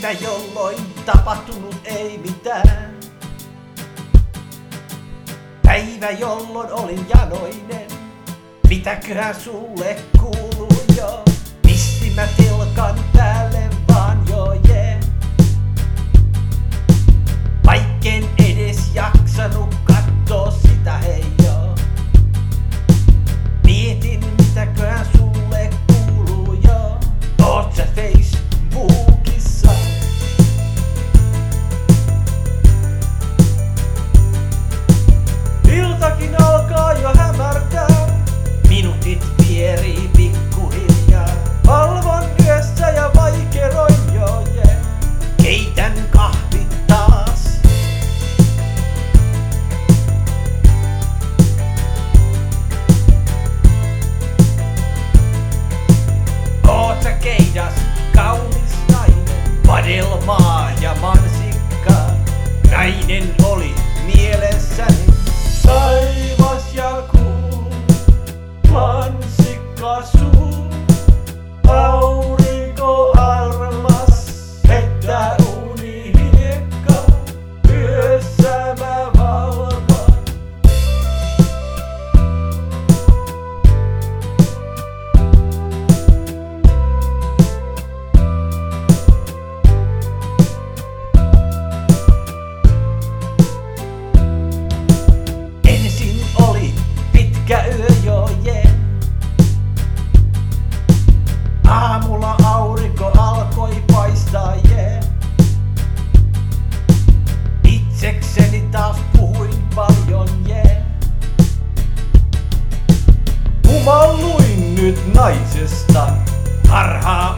Päivä jolloin tapahtunut ei mitään. Päivä jolloin olin janoinen. Mitäköhän sulle kuuluu jo? Pistin mä telkan päälle vaan jee. Vaikken edes jaksanut kattoo sitä hei joo. Mietin mitäköhän sulle kuuluu jo. Oot sä Facebookissa? Iltakin alkaa jo hämärtää. Minuutit vierii pikkuhiljaa. Valvon yössä ja vaikeroin jo yeah. Keitän kahvit taas. Oot sä keidas, kaunis nainen. Vadelmaa ja mansikkaa. Nainen oli mielessäni. Taivas ja kuu, mansikka suu. Aurinko armas, pettää uni hiekka. Yössä mä valvan. Ensin oli pitkä yö jo yeah. Aamulla aurinko alkoi paistaa yeah. Itsekseni taas puhuin paljon yeah. Kumalluin nyt naisesta, harhaa